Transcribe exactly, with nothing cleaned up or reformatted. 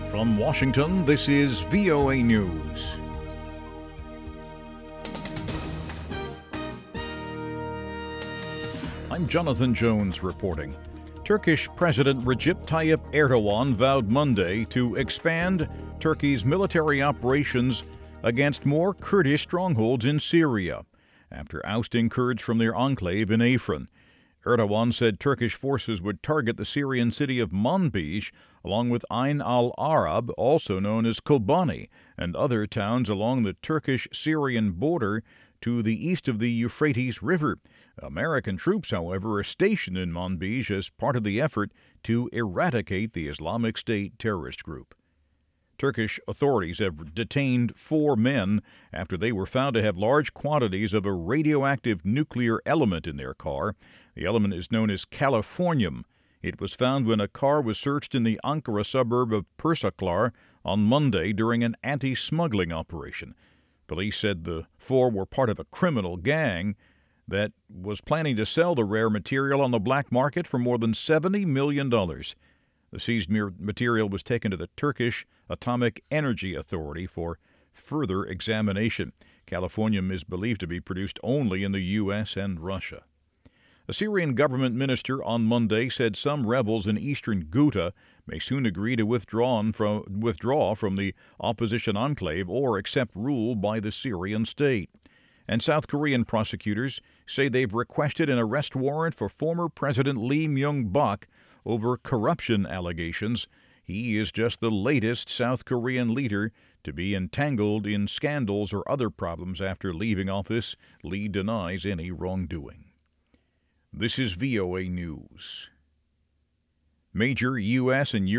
From Washington, this is V O A News. I'm Jonathan Jones reporting. Turkish President Recep Tayyip Erdogan vowed Monday to expand Turkey's military operations against more Kurdish strongholds in Syria after ousting Kurds from their enclave in Afrin. Erdogan said Turkish forces would target the Syrian city of Manbij, along with Ain al-Arab, also known as Kobani, and other towns along the Turkish-Syrian border to the east of the Euphrates River. American troops, however, are stationed in Manbij as part of the effort to eradicate the Islamic State terrorist group. Turkish authorities have detained four men after they were found to have large quantities of a radioactive nuclear element in their car. The element is known as californium. It was found when a car was searched in the Ankara suburb of Persaklar on Monday during an anti-smuggling operation. Police said the four were part of a criminal gang that was planning to sell the rare material on the black market for more than seventy million dollars. The seized material was taken to the Turkish Atomic Energy Authority for further examination. Californium is believed to be produced only in the U S and Russia. A Syrian government minister on Monday said some rebels in eastern Ghouta may soon agree to withdraw from, withdraw from the opposition enclave or accept rule by the Syrian state. And South Korean prosecutors say they've requested an arrest warrant for former President Lee Myung-bak over corruption allegations. He is just the latest South Korean leader to be entangled in scandals or other problems after leaving office. Lee denies any wrongdoing. This is V O A News. Major U S and